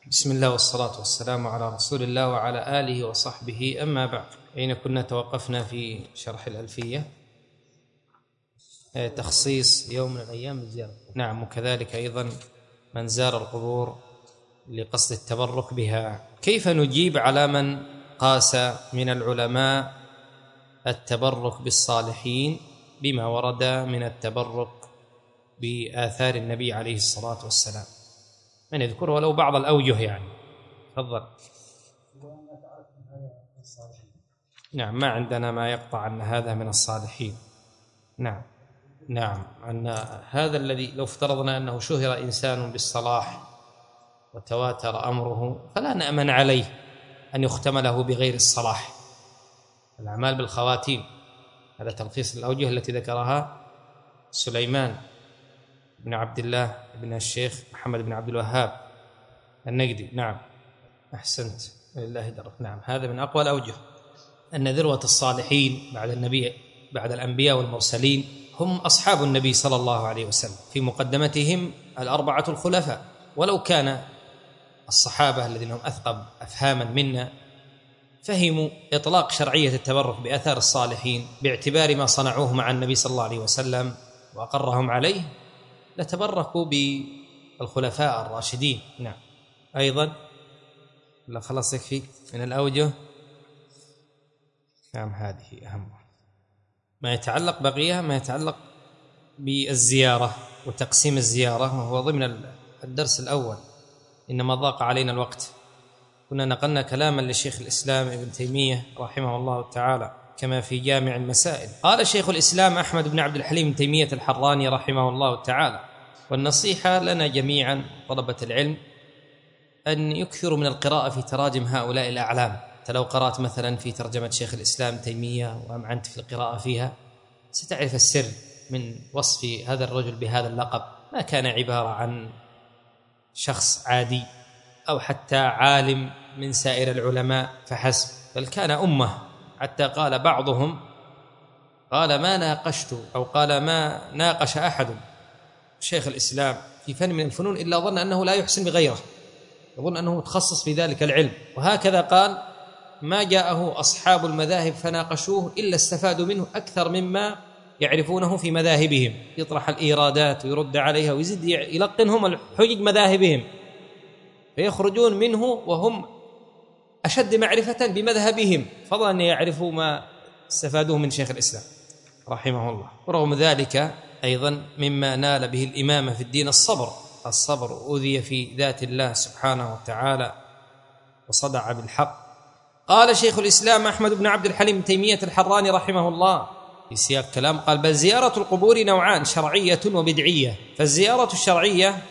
بسم الله والصلاة والسلام على رسول الله وعلى آله وصحبه، أما بعد. أين كنا توقفنا في شرح الألفية؟ تخصيص يوم من الأيام الزيارة. نعم، وكذلك أيضا من زار القبور لقصد التبرك بها. كيف نجيب على من قاس من العلماء التبرك بالصالحين بما ورد من التبرك بآثار النبي عليه الصلاة والسلام؟ من يذكر ولو بعض الأوجه يعني. تفضل. نعم، ما عندنا ما يقطع أن هذا من الصالحين. نعم، أن هذا الذي لو افترضنا أنه شهر إنسان بالصلاح وتواتر أمره فلا نأمن عليه أن يختم له بغير الصلاح. الأعمال بالخواتيم، هذا تلخيص الأوجه التي ذكرها سليمان بن عبد الله بن الشيخ محمد بن عبد الوهاب النجدي. نعم، أحسنت، لله درك. نعم، هذا من أقوى الأوجه أن ذروة الصالحين بعد النبي، بعد الأنبياء والمرسلين، هم أصحاب النبي صلى الله عليه وسلم، في مقدمتهم الأربعة الخلفاء. ولو كان الصحابة الذين هم أثقب أفهاما منا فهموا إطلاق شرعية التبرك بأثار الصالحين باعتبار ما صنعوه مع النبي صلى الله عليه وسلم وأقرهم عليه، لتبركوا بالخلفاء الراشدين. نعم، أيضا لا خلاص يكفي من الأوجه. نعم، هذه أهم ما يتعلق بقية، ما يتعلق بالزيارة وتقسيم الزيارة، وهو ضمن الدرس الأول، إنما ضاق علينا الوقت. كنا نقلنا كلاما لشيخ الإسلام ابن تيمية رحمه الله تعالى كما في جامع المسائل. قال شيخ الإسلام أحمد بن عبد الحليم بن تيمية الحراني رحمه الله تعالى: والنصيحة لنا جميعا طلبة العلم أن يكثروا من القراءة في تراجم هؤلاء الأعلام. لو قرأت مثلا في ترجمة شيخ الإسلام تيمية وأمعنت في القراءة فيها ستعرف السر من وصف هذا الرجل بهذا اللقب. ما كان عبارة عن شخص عادي أو حتى عالم من سائر العلماء فحسب، بل كان أمة. حتى قال بعضهم، قال ما ناقشت أو قال ما ناقش أحد شيخ الإسلام في فن من الفنون إلا ظن أنه لا يحسن بغيره، يظن أنه متخصص في ذلك العلم. وهكذا قال: ما جاءه أصحاب المذاهب فناقشوه إلا استفادوا منه أكثر مما يعرفونه في مذاهبهم. يطرح الإيرادات ويرد عليها ويزيد يلقنهم الحجج مذاهبهم، فيخرجون منه وهم أشد معرفة بمذهبهم، فضلا أن يعرفوا ما استفادوه من شيخ الإسلام رحمه الله. ورغم ذلك أيضا مما نال به الإمامة في الدين الصبر، أوذي في ذات الله سبحانه وتعالى وصدع بالحق. قال شيخ الإسلام أحمد بن عبد الحليم بن تيمية الحراني رحمه الله في سياق كلام، قال: بل زيارة القبور نوعان، شرعية وبدعية. فالزيارة الشرعية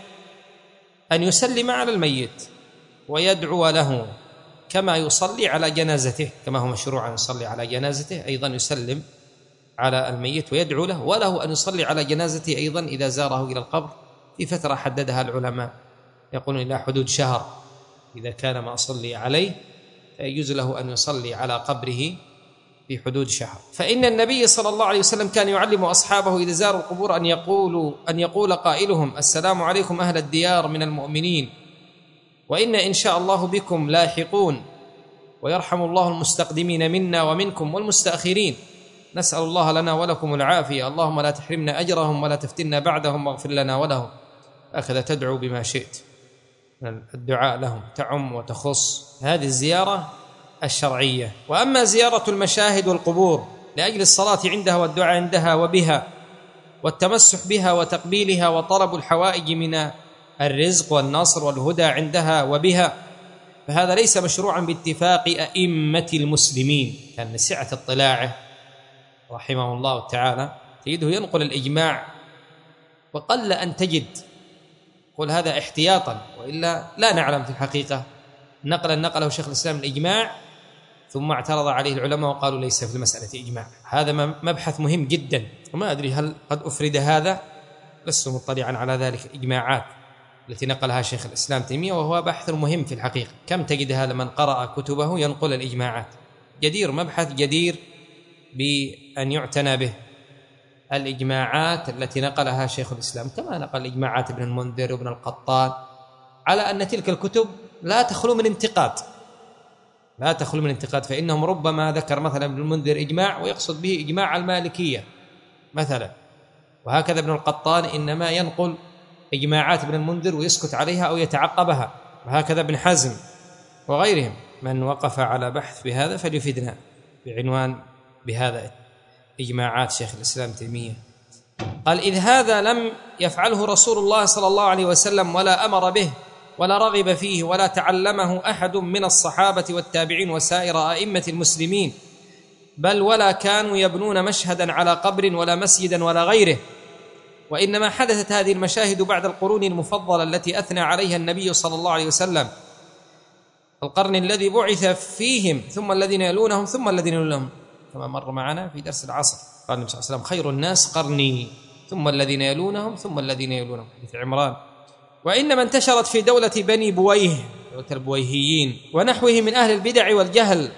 أن يسلم على الميت ويدعو له كما يصلي على جنازته، كما هو مشروع أن يصلي على جنازته، أيضا يسلم على الميت ويدعو له، وله أن يصلي على جنازته أيضا إذا زاره إلى القبر في فترة حددها العلماء، يقولون إلى حدود شهر. إذا كان ما أصلي عليه يجوز له أن يصلي على قبره في حدود شهر. فإن النبي صلى الله عليه وسلم كان يعلم أصحابه إذا زاروا القبور أن يقول قائلهم: السلام عليكم أهل الديار من المؤمنين، وإن إن شاء الله بكم لاحقون، ويرحم الله المستقدمين منا ومنكم والمستأخرين، نسأل الله لنا ولكم العافية، اللهم لا تحرمنا أجرهم ولا تفتنا بعدهم واغفر لنا ولهم. أخذ تدعو بما شئت من الدعاء لهم، تعم وتخص. هذه الزيارة الشرعية. وأما زيارة المشاهد والقبور لأجل الصلاة عندها والدعاء عندها وبها والتمسح بها وتقبيلها وطلب الحوائج من الرزق والنصر والهدى عندها وبها، فهذا ليس مشروعا باتفاق أئمة المسلمين. كان من سعة اطلاعه رحمه الله تعالى تجده ينقل الإجماع، وقل أن تجد قل هذا احتياطا، وإلا لا نعلم في الحقيقة نقله شيخ الإسلام الإجماع ثم اعترض عليه العلماء وقالوا ليس في المسألة إجماع. هذا مبحث مهم جدا، وما أدري هل قد أفرد هذا، لست مطلعا على ذلك الإجماعات التي نقلها شيخ الإسلام تيمية، وهو بحث مهم في الحقيقة. كم تجد هذا من قرأ كتبه ينقل الإجماعات، جدير، مبحث جدير بأن يعتنى به. الإجماعات التي نقلها شيخ الإسلام، كما نقل إجماعات ابن المنذر وابن القطان، على أن تلك الكتب لا تخلو من انتقاد، لا تخلو من انتقاد، فإنهم ربما ذكر مثلا ابن المنذر إجماع ويقصد به إجماع المالكية مثلا، وهكذا ابن القطان إنما ينقل إجماعات ابن المنذر ويسكت عليها أو يتعقبها، وهكذا ابن حزم وغيرهم. من وقف على بحث بهذا فليفيدنا بعنوان بهذا إجماعات شيخ الإسلام تيمية. قال: إذ هذا لم يفعله رسول الله صلى الله عليه وسلم ولا أمر به ولا رغب فيه ولا تعلمه أحد من الصحابة والتابعين وسائر أئمة المسلمين، بل ولا كانوا يبنون مشهدا على قبر ولا مسجدا ولا غيره، وإنما حدثت هذه المشاهد بعد القرون المفضلة التي أثنى عليها النبي صلى الله عليه وسلم، القرن الذي بعث فيهم، ثم الذين يلونهم ثم الذين يلونهم، كما مر معنا في درس العصر. قال النبي صلى الله عليه وسلم: خير الناس قرني ثم الذين يلونهم ثم الذين يلونهم، حديث عمران. وإنما انتشرت في دولة بني بويه، دولة البويهيين ونحوه من أهل البدع والجهل.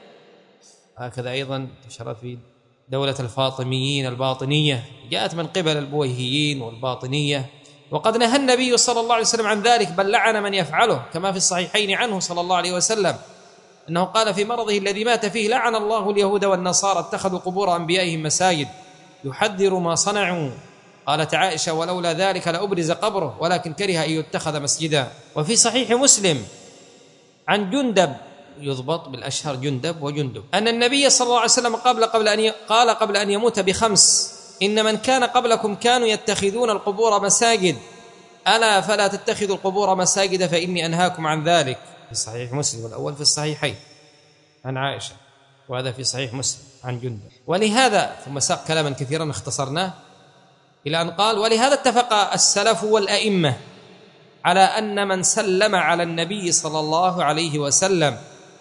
هكذا أيضا انتشرت في دولة الفاطميين الباطنية، جاءت من قبل البويهيين والباطنية، وقد نهى النبي صلى الله عليه وسلم عن ذلك، بل لعن من يفعله، كما في الصحيحين عنه صلى الله عليه وسلم أنه قال في مرضه الذي مات فيه: لعن الله اليهود والنصارى اتخذوا قبور أنبيائهم مساجد، يحذر ما صنعوا. قالت عائشة: ولولا ذلك لأبرز قبره ولكن كره أن يتخذ مسجدا. وفي صحيح مسلم عن جندب، يضبط بالأشهر جندب وجندب، أن النبي صلى الله عليه وسلم قبل أن يموت ب5: إن من كان قبلكم كانوا يتخذون القبور مساجد، ألا فلا تتخذوا القبور مساجد فإني أنهاكم عن ذلك. في صحيح مسلم، والأول في الصحيحين عن عائشة، وهذا في صحيح مسلم عن جندب. ولهذا، ثم ساق كلاما كثيرا اختصرناه إلى أن قال: ولهذا اتفق السلف والأئمة على أن من سلم على النبي صلى الله عليه وسلم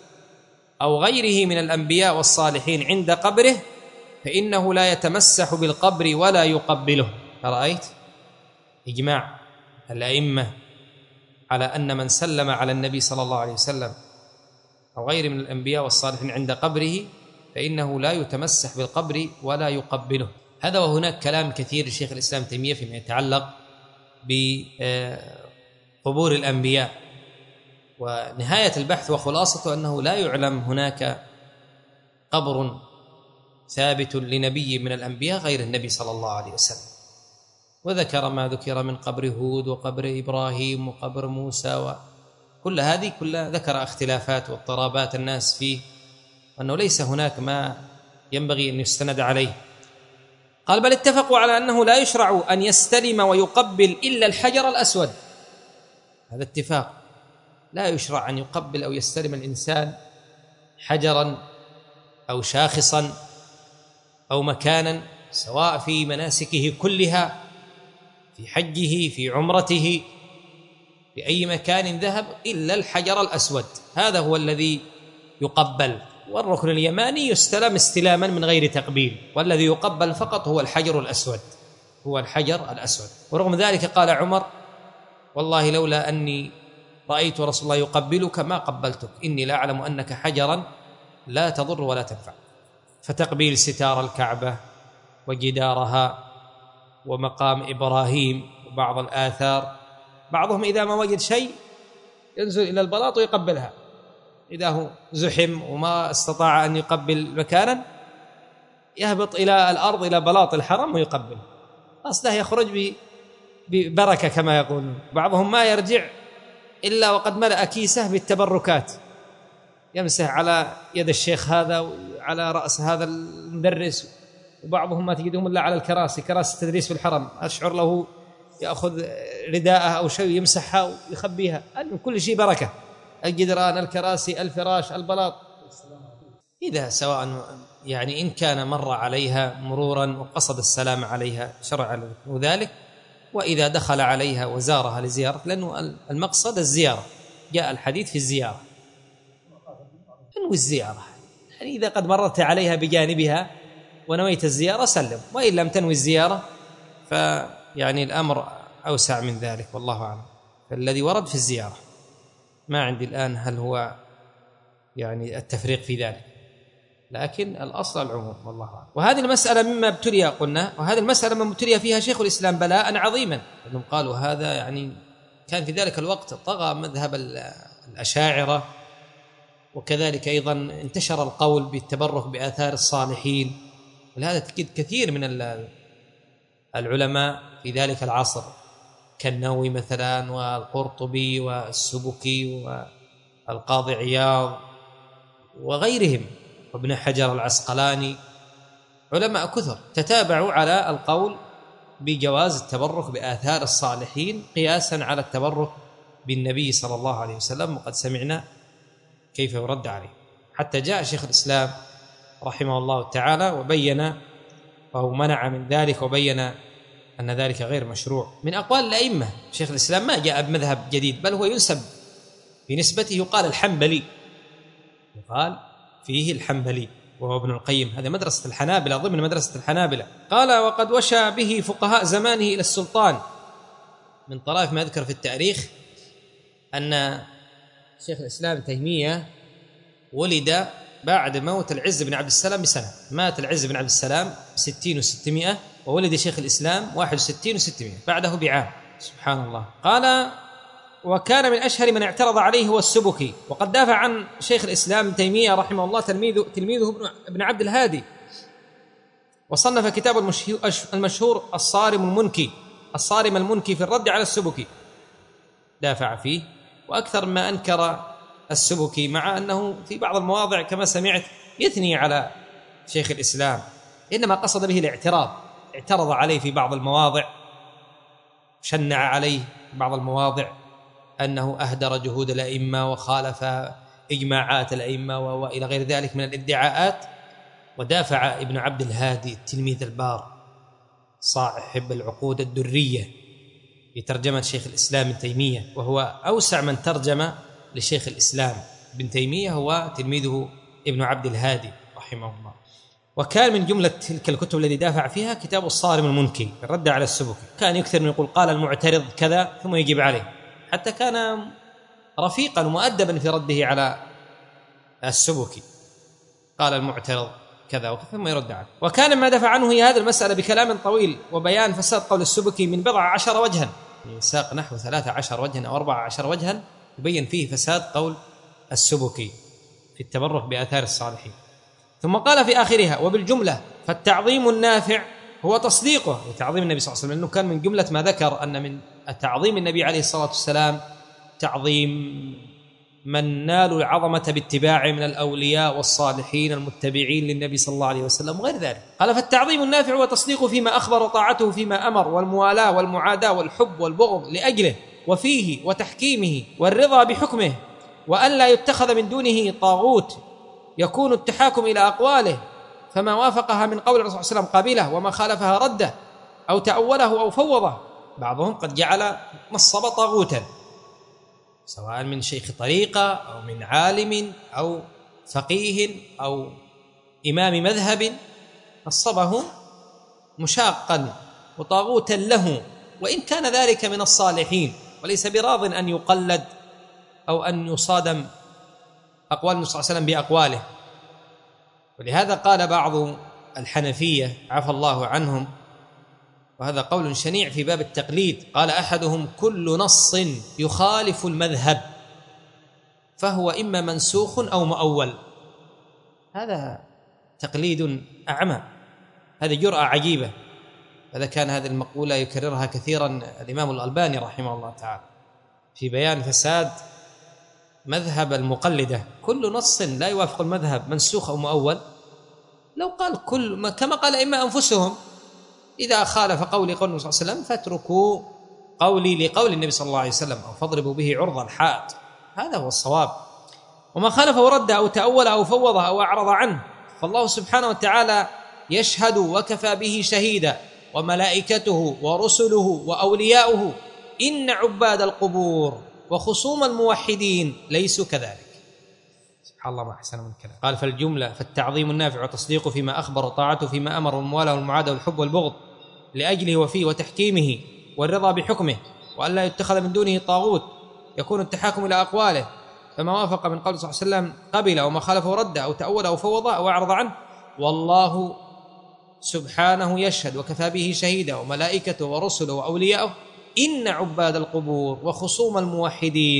أو غيره من الأنبياء والصالحين عند قبره فإنه لا يتمسح بالقبر ولا يقبله. رأيت إجماع الأئمة على أن من سلم على النبي صلى الله عليه وسلم أو غيره من الأنبياء والصالحين عند قبره فإنه لا يتمسح بالقبر ولا يقبله. هذا وهناك كلام كثير لشيخ الإسلام تيمية فيما يتعلق بقبور الأنبياء، ونهاية البحث وخلاصته أنه لا يعلم هناك قبر ثابت لنبي من الأنبياء غير النبي صلى الله عليه وسلم، وذكر ما ذكر من قبر هود وقبر إبراهيم وقبر موسى، وكل هذه كلها ذكر اختلافات واضطرابات الناس فيه، وأنه ليس هناك ما ينبغي أن يستند عليه. قال: بل اتفقوا على أنه لا يشرع أن يستلم ويقبل إلا الحجر الأسود. هذا اتفاق، لا يشرع أن يقبل أو يستلم الإنسان حجرا أو شاخصا أو مكانا، سواء في مناسكه كلها، في حجه، في عمرته، في أي مكان ذهب، إلا الحجر الأسود، هذا هو الذي يقبل. والركن اليماني يستلم استلاما من غير تقبيل، والذي يقبل فقط هو الحجر الأسود، هو الحجر الأسود. ورغم ذلك قال عمر: والله لولا أني رأيت رسول الله يقبلك ما قبلتك، إني لا أعلم أنك حجرا لا تضر ولا تنفع. فتقبيل ستار الكعبة وجدارها ومقام إبراهيم وبعض الآثار، بعضهم إذا ما وجد شيء ينزل إلى البلاط ويقبلها، إذا هو زحم وما استطاع أن يقبل مكانا يهبط إلى الأرض إلى بلاط الحرم ويقبل، أصله يخرج ببركة كما يقولون. بعضهم ما يرجع إلا وقد ملأ كيسه بالتبركات، يمسح على يد الشيخ هذا وعلى رأس هذا المدرس، وبعضهم ما تجدهم إلا على الكراسي، كراسي التدريس في الحرم، أشعر له يأخذ رداءه أو شيء يمسحها ويخبيها، كل شيء بركة، الجدران، الكراسي، الفراش، البلاط، إذا سواء يعني إن كان مر عليها مرورا وقصد السلام عليها شرع له ذلك، وإذا دخل عليها وزارها لزيارة، لأنه المقصد الزيارة، جاء الحديث في الزيارة، انوي الزيارة، يعني إذا قد مررت عليها بجانبها ونويت الزيارة سلم، وإن لم تنوي الزيارة فيعني الأمر أوسع من ذلك، والله أعلم. فالذي ورد في الزيارة، ما عندي الآن هل هو يعني التفريق في ذلك، لكن الأصل العموم، والله أعلم. وهذه المسألة مما ابتلي قلنا، وهذه المسألة مما ابتلي فيها شيخ الإسلام بلاء عظيما، لأنهم قالوا هذا يعني كان في ذلك الوقت طغى مذهب الأشاعرة، وكذلك أيضا انتشر القول بالتبرك بآثار الصالحين، ولهذا تجد كثير من العلماء في ذلك العصر كالنووي مثلا والقرطبي والسبكي والقاضي عياض وغيرهم وابن حجر العسقلاني، علماء كثر تتابعوا على القول بجواز التبرك بآثار الصالحين قياسا على التبرك بالنبي صلى الله عليه وسلم، وقد سمعنا كيف يرد عليه، حتى جاء شيخ الإسلام رحمه الله تعالى وبين أو منع من ذلك وبين أن ذلك غير مشروع. من أقوال الأئمة شيخ الإسلام ما جاء بمذهب جديد، بل هو ينسب في نسبته يقال الحنبلي، يقال فيه الحنبلي وهو ابن القيم، هذا مدرسة الحنابلة ضمن مدرسة الحنابلة. قال وقد وشى به فقهاء زمانه إلى السلطان. من طرائف ما يذكر في التاريخ أن شيخ الإسلام ابن تيمية ولد بعد موت العز بن عبد السلام بسنة، مات العز بن عبد السلام 60 و600 وولد شيخ الإسلام 61 و600 بعده بعام، سبحان الله. قال وكان من أشهر من اعترض عليه هو السبكي، وقد دافع عن شيخ الإسلام ابن تيمية رحمه الله تلميذه ابن عبد الهادي، وصنف كتاب المشهور الصارم المنكي في الرد على السبكي، دافع فيه. وأكثر ما أنكر السبكي مع أنه في بعض المواضع كما سمعت يثني على شيخ الإسلام، إنما قصد به الاعتراض، اعترض عليه في بعض المواضع، شنع عليه في بعض المواضع أنه أهدر جهود الأئمة وخالف إجماعات الأئمة وإلى غير ذلك من الادعاءات. ودافع ابن عبد الهادي التلميذ البار صاحب العقود الدرية في ترجمة شيخ الإسلام ابن تيمية، وهو أوسع من ترجم لشيخ الإسلام ابن تيمية هو تلميذه ابن عبد الهادي رحمه الله. وكان من جملة تلك الكتب التي دافع فيها كتاب الصارم المنكي الرد على السبكي، كان يكثر من يقول قال المعترض كذا ثم يجيب عليه، حتى كان رفيقا ومؤدبا في رده على السبكي، قال المعترض كذا وكذا ثم يرد عنه. وكان ما دفع عنه هي هذه المسألة بكلام طويل وبيان فساد قول السبكي من 14 وجها، يعني ساق نحو 13 وجها أو 14 وجها يبين فيه فساد قول السبكي في التبرك بآثار الصالحين. ثم قال في آخرها وبالجملة فالتعظيم النافع هو تصديقه، وتعظيم النبي صلى الله عليه وسلم، لأنه كان من جملة ما ذكر أن من تعظيم النبي عليه الصلاة والسلام تعظيم من نالوا العظمة باتباعه من الأولياء والصالحين المتبعين للنبي صلى الله عليه وسلم وغير ذلك. قال فالتعظيم النافع هو تصديقه فيما أخبر وطاعته فيما أمر، والموالاة والمعاداة والحب والبغض لأجله وفيه وتحكيمه والرضا بحكمه، وأن لا يتخذ من دونه طاغوت يكون التحاكم إلى أقواله، فما وافقها من قول الرسول صلى الله عليه وسلم قبله وما خالفها رده أو تأوله أو فوضه. بعضهم قد جعل نصب طاغوتا سواء من شيخ طريقة أو من عالم أو فقيه أو إمام مذهب، نصبه مشاقا وطاغوتا له، وإن كان ذلك من الصالحين، وليس براض أن يقلد أو أن يصادم أقوال النبي صلى الله عليه وسلم بأقواله. ولهذا قال بعض الحنفية عفى الله عنهم، وهذا قول شنيع في باب التقليد، قال أحدهم كل نص يخالف المذهب فهو إما منسوخ أو مؤول. هذا تقليد أعمى، هذه جرأة عجيبة. هذا كان هذه المقولة يكررها كثيرا الإمام الألباني رحمه الله تعالى في بيان فساد مذهب المقلدة، كل نص لا يوافق المذهب منسوخ أو مؤول. لو قال كل كما قال إما أنفسهم إذا خالف قولي قول النبي صلى الله عليه وسلم فاتركوا قولي لقول النبي صلى الله عليه وسلم أو فاضربوا به عرض الحائط، هذا هو الصواب. وما خالفه رد أو تأول أو فوض أو أعرض عنه فالله سبحانه وتعالى يشهد وكفى به شهيدا وملائكته ورسله وأولياؤه إن عباد القبور وخصوم الموحدين ليسوا كذلك. سبحان الله ما أحسن من الكلام. قال فالجملة فالتعظيم النافع وتصديق فيما أخبر وطاعته فيما أمر، والموالاة والمعادة والحب والبغض لأجله وفيه وتحكيمه والرضا بحكمه، وأن لا يتخذ من دونه طاغوت يكون التحاكم إلى أقواله، فما وافق من قول صلى الله عليه وسلم قبل وما خالفه رد أو تأول أو فوض أو أعرض عنه، والله سبحانه يشهد وكفى به شهيدا وملائكته ورسله وأولياؤه إن عباد القبور وخصوم الموحدين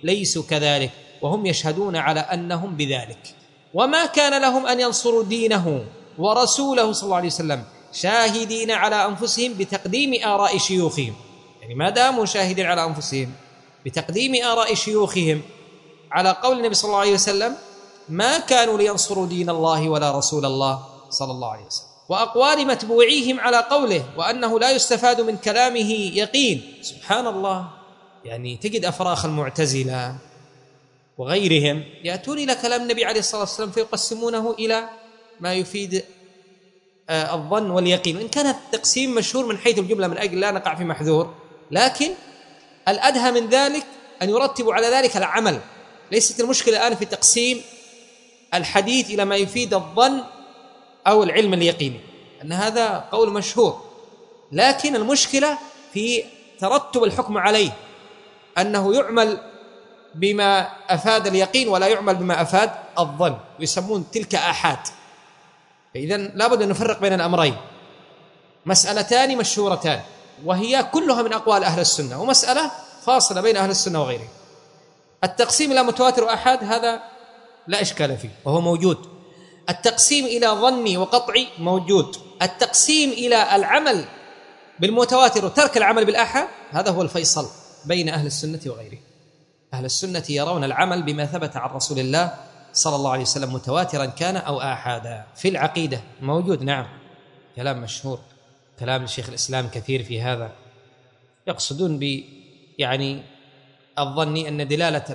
ليسوا كذلك، وهم يشهدون على أنهم بذلك. وما كان لهم أن ينصروا دينه ورسوله صلى الله عليه وسلم شاهدين على أنفسهم بتقديم آراء شيوخهم، يعني ما داموا شاهدين على أنفسهم بتقديم آراء شيوخهم على قول النبي صلى الله عليه وسلم، ما كانوا لينصروا دين الله ولا رسول الله صلى الله عليه وسلم. وأقوال متبوعيهم على قوله وأنه لا يستفاد من كلامه يقين. سبحان الله، يعني تجد أفراخ المعتزلة وغيرهم يأتون إلى كلام النبي عليه الصلاة والسلام فيقسمونه إلى ما يفيد الظن واليقين، وإن كان التقسيم مشهور من حيث الجملة من أجل لا نقع في محذور، لكن الأدهى من ذلك أن يرتبوا على ذلك العمل. ليست المشكلة الآن في تقسيم الحديث إلى ما يفيد الظن أو العلم اليقيني، أن هذا قول مشهور، لكن المشكلة في ترتب الحكم عليه، أنه يعمل بما أفاد اليقين ولا يعمل بما أفاد الظن، ويسمون تلك آحاد. فإذن لابد أن نفرق بين الأمرين، مسألتان مشهورتان وهي كلها من أقوال أهل السنة، ومسألة فاصلة بين أهل السنة وغيرهم. التقسيم إلى متواتر وآحاد هذا لا إشكال فيه وهو موجود، التقسيم إلى ظني وقطعي موجود، التقسيم إلى العمل بالمتواتر وترك العمل بالآحاد هذا هو الفيصل بين أهل السنة وغيرهم. أهل السنة يرون العمل بما ثبت عن رسول الله صلى الله عليه وسلم متواترا كان أو آحادا. في العقيدة موجود، نعم، كلام مشهور، كلام الشيخ الإسلام كثير في هذا، يقصدون يعني الظني أن دلالة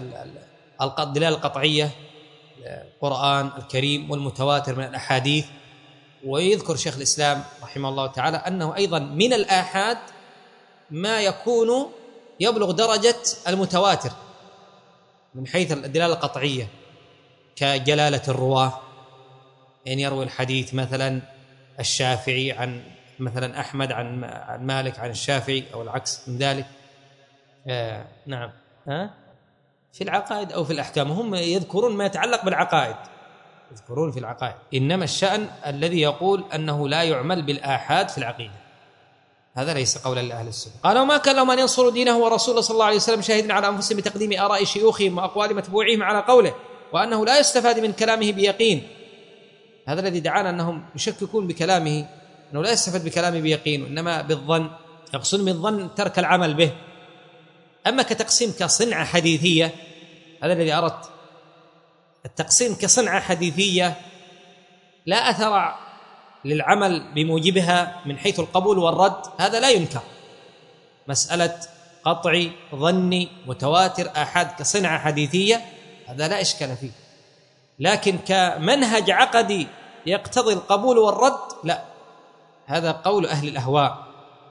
القطعية القرآن الكريم والمتواتر من الأحاديث. ويذكر شيخ الإسلام رحمه الله تعالى أنه أيضا من الآحاد ما يكون يبلغ درجة المتواتر من حيث الدلالة القطعية، كجلالة الرواة، يعني يروي الحديث مثلا الشافعي عن مثلا أحمد عن مالك عن الشافعي أو العكس من ذلك. نعم، في العقائد أو في الأحكام، هم يذكرون ما يتعلق بالعقائد، يذكرون في العقائد، إنما الشأن الذي يقول أنه لا يعمل بالآحاد في العقيدة، هذا ليس قولا لأهل السنة. قالوا ما كان لهم أن ينصروا دينه ورسوله صلى الله عليه وسلم شاهدين على أنفسهم بتقديم آراء شيوخهم وأقوال متبوعيهم على قوله وأنه لا يستفاد من كلامه بيقين. هذا الذي دعانا أنهم يشككون بكلامه، أنه لا يستفاد بكلامه بيقين وإنما بالظن، يقصد بالظن ترك العمل به. أما كتقسيم كصنعة حديثية، هذا الذي أردت، التقسيم كصنعة حديثية لا أثر للعمل بموجبها من حيث القبول والرد، هذا لا ينكر. مسألة قطعي ظني متواتر آحاد كصنعة حديثية هذا لا إشكال فيه، لكن كمنهج عقدي يقتضي القبول والرد لا، هذا قول أهل الأهواء،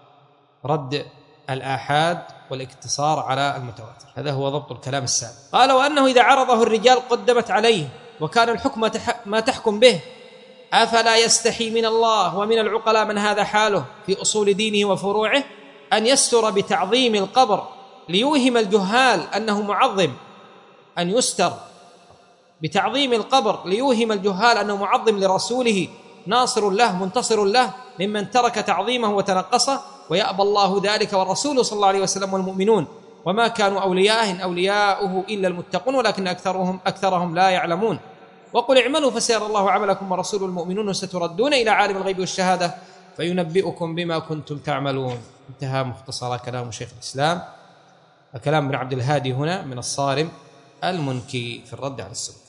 رد الآحاد والاقتصار على المتواتر، هذا هو ضبط الكلام السابق. قال وأنه إذا عرضه الرجال قدمت عليه وكان الحكم ما تحكم به، أفلا يستحي من الله ومن العقلاء من هذا حاله في أصول دينه وفروعه أن يستر بتعظيم القبر ليوهم الجهال أنه معظم، أن يستر بتعظيم القبر ليوهم الجهال أنه معظم لرسوله ناصر له منتصر له ممن ترك تعظيمه وتنقصه، ويأبى الله ذلك والرسول صلى الله عليه وسلم والمؤمنون، وما كانوا أولياءه إن أولياؤه إلا المتقون ولكن أكثرهم لا يعلمون. وقل اعملوا فسيرى الله عملكم ورسوله المؤمنون وستردون إلى عالم الغيب والشهادة فينبئكم بما كنتم تعملون. انتهى مختصر كلام شيخ الإسلام. كلام ابن عبد الهادي هنا من الصارم المنكي في الرد على السنة.